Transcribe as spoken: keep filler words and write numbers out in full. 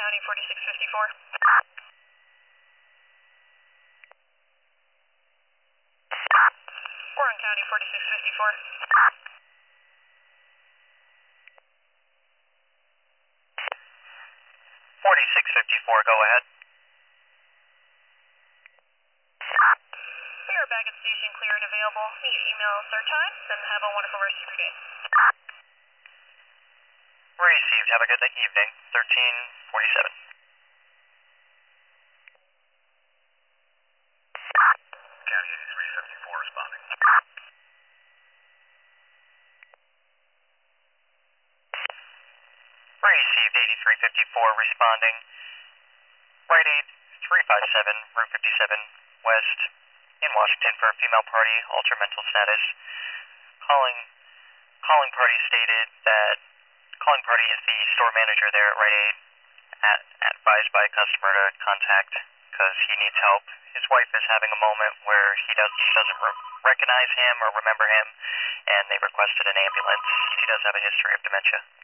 County forty-six fifty-four. Warren County forty-six fifty-four. forty-six fifty-four, go ahead. We are back at station clear and available. Need email start times and have a wonderful rest of your day. Received. Have a good evening. thirteen forty-seven. County eighty-three fifty-four responding. Received. eighty-three fifty-four responding. Rite Aid three five seven, Route fifty-seven West in Washington for a female party, altered mental status. Calling, calling party stated that calling party is the store manager there at Rite Aid, at, advised by a customer to contact because he needs help. His wife is having a moment where he does, doesn't re recognize him or remember him, and they requested an ambulance. She does have a history of dementia.